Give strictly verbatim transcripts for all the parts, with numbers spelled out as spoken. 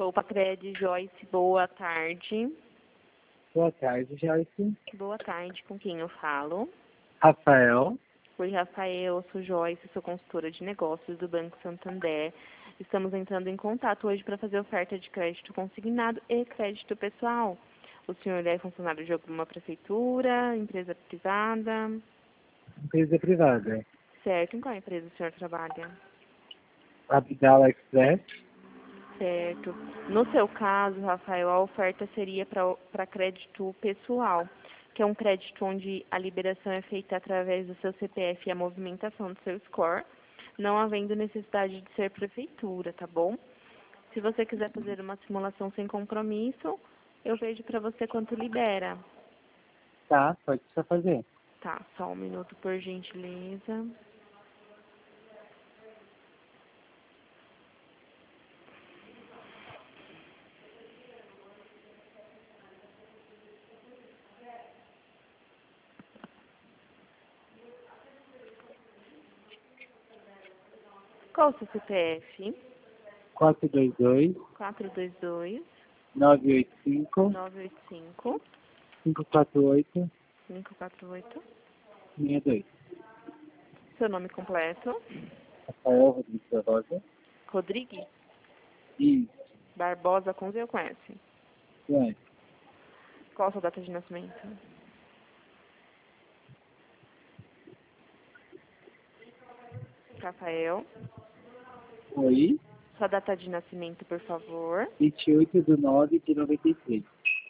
Opa Cred, Joyce, boa tarde. Boa tarde, Joyce. Boa tarde, com quem eu falo? Rafael. Oi, Rafael, eu sou Joyce, sou consultora de negócios do Banco Santander. Estamos entrando em contato hoje para fazer oferta de crédito consignado e crédito pessoal. O senhor é funcionário de alguma prefeitura, empresa privada? Empresa privada. Certo, em qual empresa o senhor trabalha? Abdala Express. Certo. No seu caso, Rafael, a oferta seria para crédito pessoal, que é um crédito onde a liberação é feita através do seu C P F e a movimentação do seu score, não havendo necessidade de ser prefeitura, tá bom? Se você quiser fazer uma simulação sem compromisso, eu vejo para você quanto libera. Tá, pode só fazer. Tá, só um minuto, por gentileza. Qual o seu C P F? quatro dois dois, quatro dois dois, nove oito cinco, nove oito cinco, cinco quatro oito, cinco quatro oito. seis dois. Seu nome completo? Rafael Rodrigues Barbosa. Rodrigues? Isso, Barbosa com Z ou com S? é. Qual a sua data de nascimento? Rafael? Oi, Sua data de nascimento, por favor. vinte e oito de nove de noventa e três.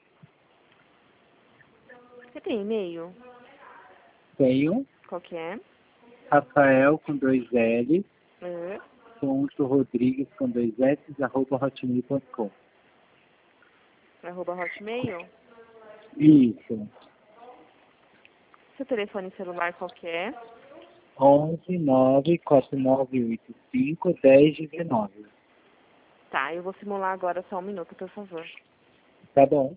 Você tem e-mail? Tenho Qual que é? Rafael com dois L, É. ponto Rodrigues com dois S, arroba hotmail ponto com. Arroba Hotmail? Isso, Seu telefone celular qual que é? onze nove quatro nove oito cinco um zero um nove. Tá, eu vou simular agora só um minuto, por favor. Tá bom.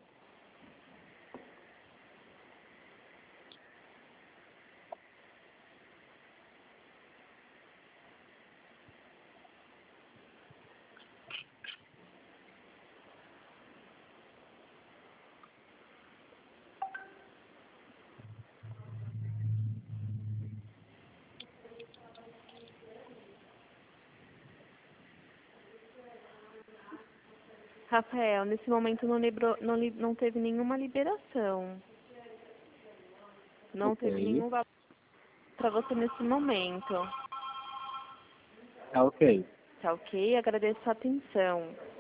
Rafael, nesse momento não, librou, não, li- não teve nenhuma liberação. Não Ok. teve nenhum valor para você nesse momento. Tá ok. Tá ok? Agradeço a atenção.